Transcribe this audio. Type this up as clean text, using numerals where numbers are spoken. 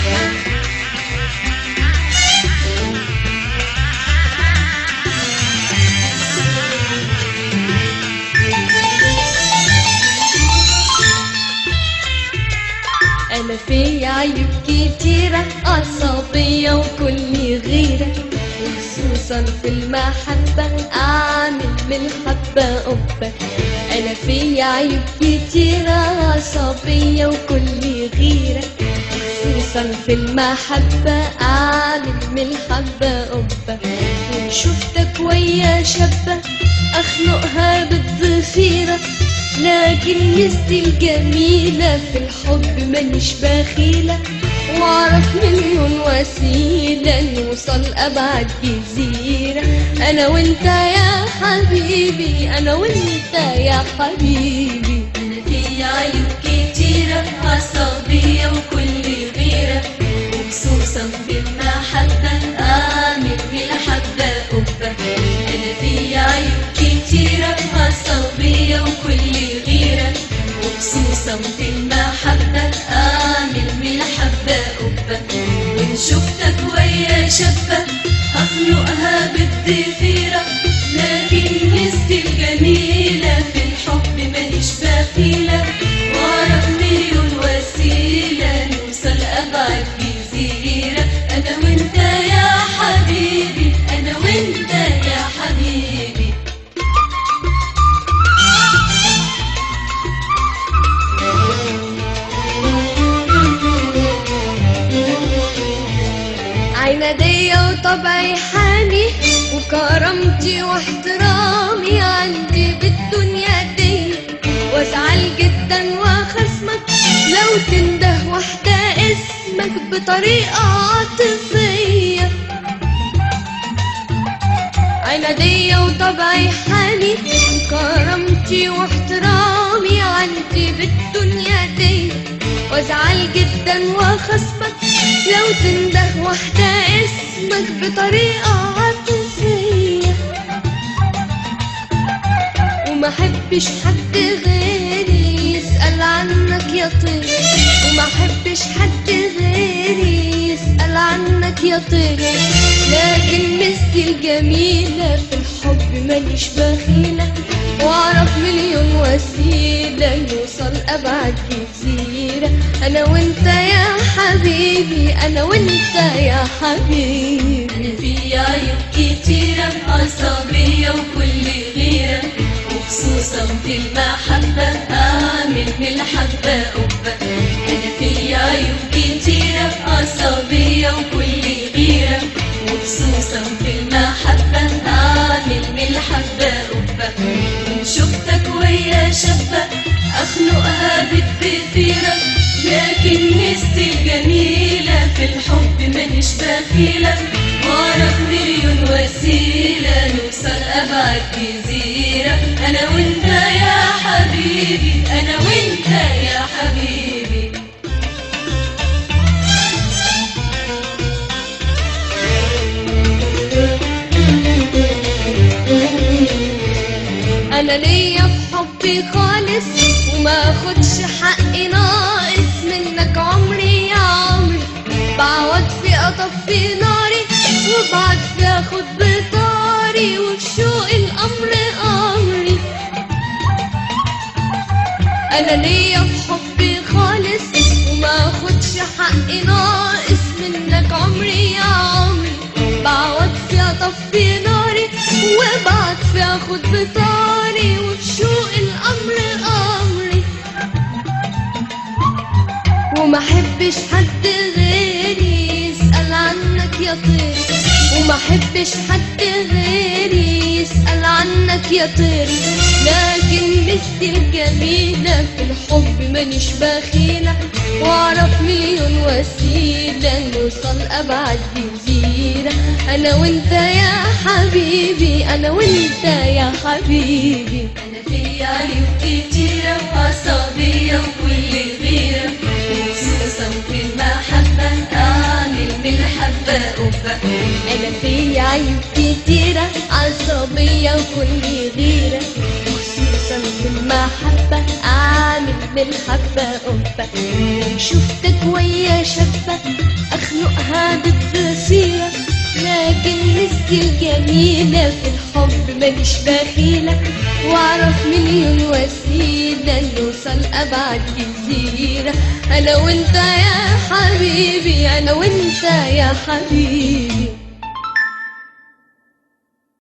أنا في عيوب كتيرة، عصبية وكل غيرة، خصوصا في المحبة أعمل بالحبة قبة. أنا في عيوب كتيرة، عصبية وكل غيرة، خصوصا في المحبة أعمل بالحبة قبة. وإن شفتك ويا شابة أخنقها بالضفيرة، لكن ميزتي الجميلة في الحب مانيش بخيلة، واعرف مليون وسيلة نوصل أبعد جزيرة. أنا وأنت يا حبيبي، أنا وأنت يا حبيبي. أنا في عيوب كتيرة، عصبية وكل غيرة، وخصوصا في المحبة أعمل بالحبة قبة. أنا في عيوب كتيرة، عصبية وكل غيرة، وخصوصا في المحبة أعمل بالحبة قبة. وإن شفتك ويا شابة أخنقها بالضفيرة، لكن ميزتي الجميلة في الحب مانيش بخيلة، واعرف مليون وسيلة نوصل أبعد جزيرة. أنا وأنت يا حبيبي، أنا وأنت يا حبيبي. عنادية وطبعي حامي، وكرامتي واحترامي عندي بالدنيا دي، وازعل جدا واخصمك لو تنده واحدة اسمك بطريقة عاطفية. عنادية وطبعي حامي، وكرامتي واحترامي عندي بالدنيا دي، وازعل جدا واخصمك لو تنده واحدة اسمك بطريقة عاطفية. وما حبش حد غيري يسأل عنك يا طير، وما حبش حد غيري يسأل عنك يا طير، لكن ميزتي الجميلة في الحب مانيش بخيلة، واعرف مليون وسيلة نوصل أبعد جزيرة. أنا وأنت يا حبيبي، أنا وأنت يا حبيبي. أنا في عيوب كتيرة، عصبية وكل غيرة، وخصوصا في المحبة أعمل بالحبة قبة. أنا في عيوب كتيرة، عصبية وكل غيرة، وخصوصا في المحبة أعمل بالحبة قبة. وإن شفتك ويا شابة أخنقها بالضفيرة، لكن ميزتي الجميلة في الحب مانيش بخيلة، واعرف مليون وسيلة نوصل أبعد جزيرة. أنا وأنت يا حبيبي، أنا وأنت يا حبيبي. أنا ليا في حبي خالص وما أخدش حقي ناقص منك عمري يا عمري، بعوض في أطفي ناري وبعد في أخد بطاري، وفي شوق الأمر أمري. أنا ليا في حبي خالص وما أخدش حقي ناقص منك عمري يا عمري، بعوض في أطفي ناري وبعد في أخد بطاري، وفي شوق الأمر أمري. وما حبش حد غيري يسأل عنك يا طير، وما حبش حد غيري يسأل عنك يا طير، لكن ميزتي الجميلة في الحب مانيش بخيلة، واعرف مليون وسيلة نوصل أبعد جزيرة. أنا وأنت يا حبيبي، أنا وأنت يا حبيبي. أنا في عيوب كتيرة، عصبية وكل غيرة، وخصوصا في المحبة أعمل بالحبة قبة. أنا في عيوب كتيرة، عصبية وكل غيرة، خصوصا في المحبة أعمل بالحبة قبة. شفتك ويا شابة أخنقها بالبصيرة، لكن نسي الجميلة في الحب مانيش بخيلة، واعرف مليون وسيلة نوصل أبعد جزيرة. أنا وأنت يا حبيبي، أنا وأنت يا حبيبي.